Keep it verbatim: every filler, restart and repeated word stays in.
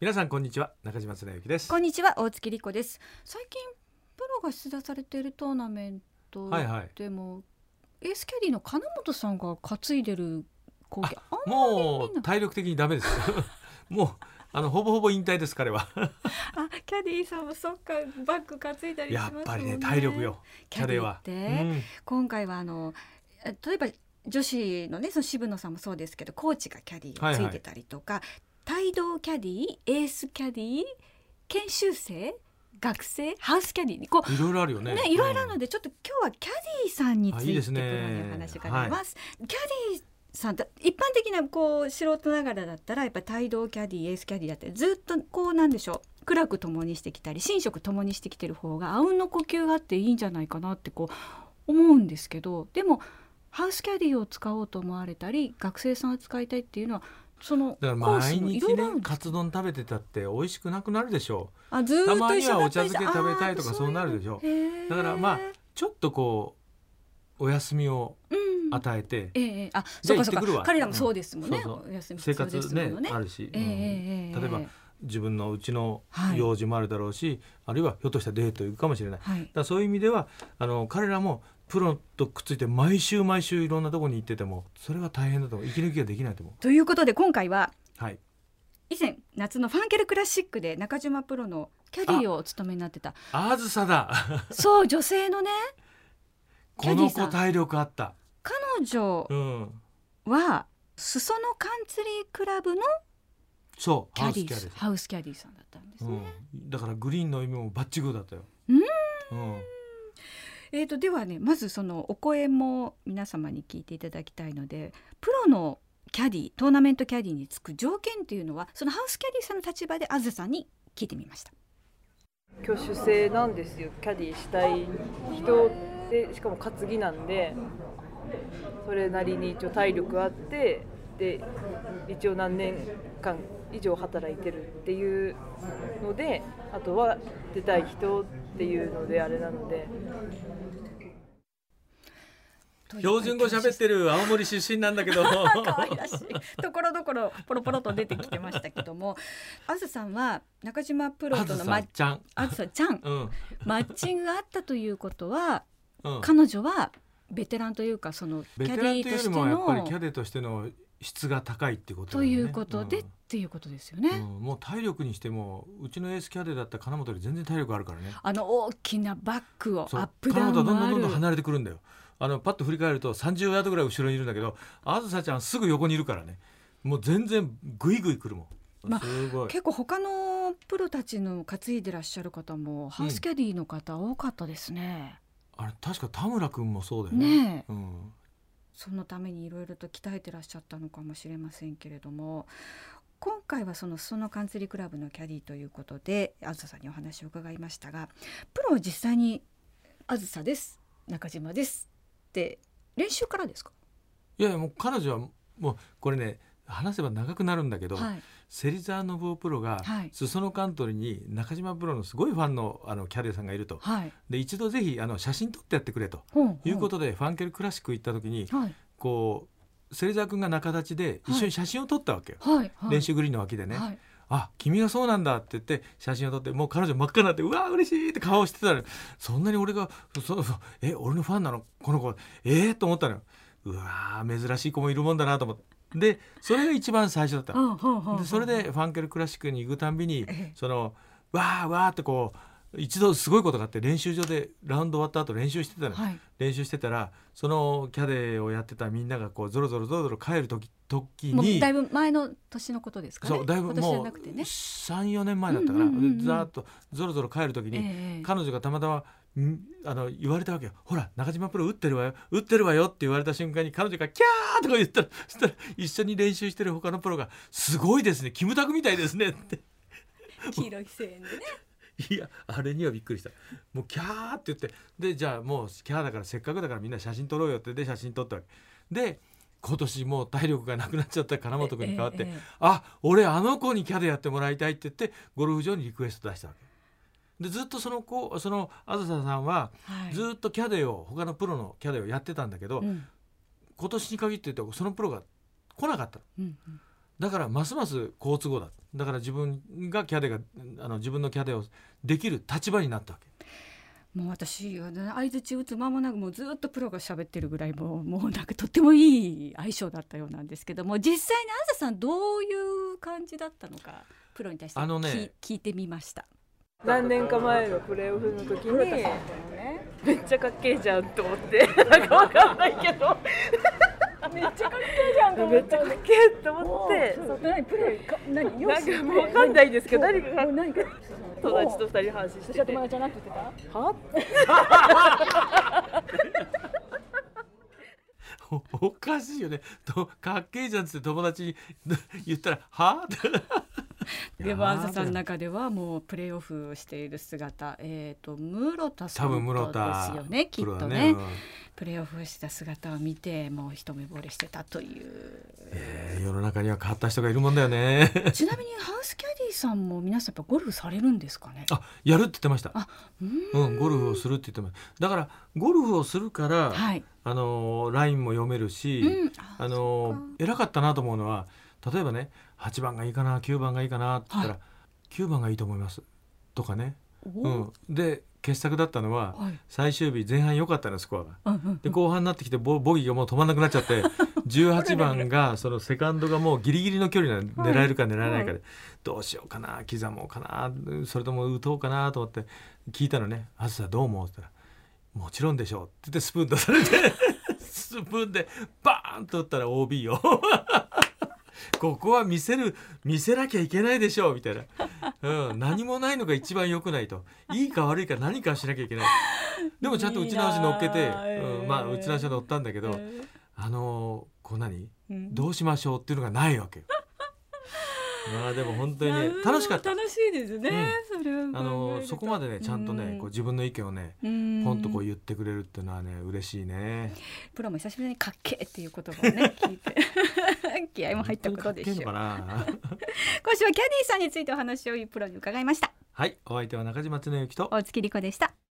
皆さんこんにちは、中島恒之です。 こんにちは、大月莉子です。最近プロが出題されているトーナメントはいはい、 でも、エースキャディの金本さんが担いでる光景、あもう体力的にダメですもうあのほぼほぼ引退です彼はあ、キャディさんもそっか、バッグ担いだりしますもんね。 やっぱりね、体力よキャディって、 キャデは、うん、 今回はあの例えば女子のね、その渋野さんもそうですけど、コーチがキャディをついてたりとか、はいはい、帯同キャディ、エースキャディ、研修生、学生、ハウスキャディにこういろいろあるよね。 ね、いろいろあるので、うん、ちょっと今日はキャディさんについていいですね、 プロにお話があります、はい、キャディさん、一般的なこう素人ながらだったらやっぱり帯同キャディ、エースキャディだってずっとこうなんでしょう、苦楽共にしてきたり寝食共にしてきてる方があうんの呼吸があっていいんじゃないかなってこう思うんですけど、でもハウスキャディを使おうと思われたり、学生さんを使いたいっていうのは、そのだから毎日ね、カツ丼食べてたって美味しくなくなるでしょう。 あ、ずっとたまにはお茶一緒だったり漬け食べたいとかそうなるでしょう。だからまあちょっとこうお休みを与えて、うん、 ええ、あ、そうかそうか、彼らもそうですもんね、 うん、そうそう、 お休み生必要ですもんね、 活ねあるし、 ええ、 うん、例えば自分のうちの用事もあるだろうし、はい、あるいはひょっとしたらデート行くかもしれない、はい、だからそういう意味ではあの彼らもプロとくっついて毎週毎週いろんなところに行っててもそれは大変だと思う。息抜きができないと思う。 ということで今回は、 はい、 以前夏のファンケルクラシックで中島プロのキャディをお務めになってたあずさだそう、女性のねこの子体力あった。 彼女は、うん、裾野カンツリークラブのそうキャディー、ハウスキャディーさんだったんですね、 うん、だからグリーンの意味もバッチグーだったよ。 うん、うん、えーと、ではね、まずそのお声も皆様に聞いていただきたいので、プロのキャディ、トーナメントキャディにつく条件っていうのは、そのハウスキャディさんの立場であずさんに聞いてみました。 挙手制なんですよ、キャディしたい人で、しかも担ぎなんで、それなりに一応体力あって、で一応何年間以上働いてるっていうので、あとは出たい人っていうのであれなので、 標準語喋ってる、青森出身なんだけど可愛らしいところどころポロポロと出てきてましたけども、あずさんは中島プロとのマッチング、あずさちゃん、うん、マッチングがあったということは、うん、彼女はベテランというか、そのキャディとしてのベテランというよりもやっぱりキャディとしての質が高いってことだよね。ということで、うん、っていうことですよね、 うん、もう体力にしてもうちのエースキャディだった金本より全然体力あるからね。 あの大きなバッグをアップダウンもある。 金本はどんどんどんどん離れてくるんだよ。あのパッと振り返るとさんじゅうヤードぐらい後ろにいるんだけど、あずさちゃんすぐ横にいるからね、もう全然グイグイ来るもん、 まあ、 すごい。 結構他のプロたちの担いでらっしゃる方も、うん、ハウスキャディの方多かったですね。 あれ確か田村君もそうだよね。ねえ、うん、 そのためにいろいろと鍛えてらっしゃったのかもしれませんけれども、今回はその裾野カンツリークラブのキャディということであずささんにお話を伺いましたが、プロは実際にあずさです、中島ですって練習からですか？ いやいや、もう彼女はもうこれね、話せば長くなるんだけど、はい、芹沢信夫プロが裾野カントリーに中島プロのすごいファン の, あのキャディさんがいると、はい、で一度ぜひあの写真撮ってやってくれということで、うんうん、ファンケルクラシック行った時に、はい、こう芹沢君が仲立ちで一緒に写真を撮ったわけよ、はいはいはい、練習グリーンの脇でね、はい、あ、君がそうなんだって言って写真を撮って、もう彼女真っ赤になって、うわ嬉しいって顔をしてたの。そんなに俺がそそえ俺のファンなのこの子、えー、と思ったのよ。うわ珍しい子もいるもんだなと思って、でそれが一番最初だったの。でそれでファンケルクラシックに行くたんびに、そのわーわーってこう一度すごいことがあって、練習場でラウンド終わった後練習してたの、はい、練習してたらそのキャデをやってたみんながこうゾロゾロゾロゾロ帰る時時に、 もうだいぶ前の年のことですかね。 そう、だいぶもうさんよねんまえだったから、うんうんうんうん、ざーっとゾロゾロ帰る時に、えー、彼女がたまたまあの言われたわけよ。ほら中島プロ打ってるわよ打ってるわよって言われた瞬間に、彼女がキャーとか言ったら、そしたら一緒に練習してる他のプロが、すごいですね、キムタクみたいですねって黄色い声援でねいや、あれにはびっくりした。もうキャーって言って、でじゃあもうキャーだからせっかくだからみんな写真撮ろうよって、で写真撮ったわけで、今年もう体力がなくなっちゃった金本君に代わって、ええええ、あ、俺あの子にキャデやってもらいたいって言ってゴルフ場にリクエスト出したわけで、ずっとその子、そのあずささんはずっとキャデを、他のプロのキャデをやってたんだけど、うん、今年に限って言うとそのプロが来なかった、うんうん、 だからますます好都合だ。だから自分がキャデがあの自分のキャデをできる立場になったわけ。 もう私相づち打つ間もなくもうずっとプロが喋ってるぐらいもう、もうなんかとってもいい相性だったようなんですけども、実際にあずさんどういう感じだったのかプロに対してあの、ね、 聞いてみました。 何年か前のプレーオフの時にめっちゃかっけえじゃんと思ってなんかわかんないけどめっちゃかっけえじゃんと思ってめっちゃかっけえと思って何プレーか何よなんかもうわかんないですけど何か何か友達と二人話してて友達じゃなくてたはお, おかしいよね。とかっけえじゃんって友達に言ったらはでもあずさんの中ではもうプレーオフしている姿、えーと室田さんとですよね、きっとね、うん、プレーオフした姿を見てもう一目惚れしてたという、 えー、世の中には変わった人がいるもんだよねちなみにハウスキャディさんも皆さんやっぱゴルフされるんですかね。 あ、やるって言ってました。 あ、 うん、うん、ゴルフをするって言ってました。だからゴルフをするから、はい、あのラインも読めるし、うん、あの偉かったなと思うのは、例えばねはちばんがいいかなきゅうばんがいいかなって言ったら、はい、きゅうばんがいいと思いますとかね、うん、で傑作だったのは、はい、最終日前半良かったのスコアが、うんうんうん、で後半になってきて ボ, ボギーがもう止まんなくなっちゃってじゅうはちばんがそのセカンドがもうギリギリの距離な狙えるか狙えないかで、はい、どうしようかな刻もうかなそれとも打とうかなと思って聞いたのね。あずさどう思うって言ったらもちろんでしょうって言ってスプーン出されてスプーンでバーンと打ったら オービー をここは見せる見せなきゃいけないでしょうみたいな、うん、何もないのが一番良くないと、いいか悪いか何かしなきゃいけない。でもちゃんと打ち直し乗っけて、うん、まあ打ち直しは乗ったんだけど、えー、あのー、こう何、うん、どうしましょうっていうのがないわけよまあでも本当にね楽しかった。 楽しいですね、うん、それはあのそこまでねちゃんとね、うん、こう自分の意見をねポンとこう言ってくれるっていうのはね嬉しいね。 プロも久しぶりにかっけーっていう言葉をね聞いて気合も入ったことでしょう。今週はキャディーさんについてお話をプロに伺いました。 はい、お相手は中島恒之と大月莉子でした。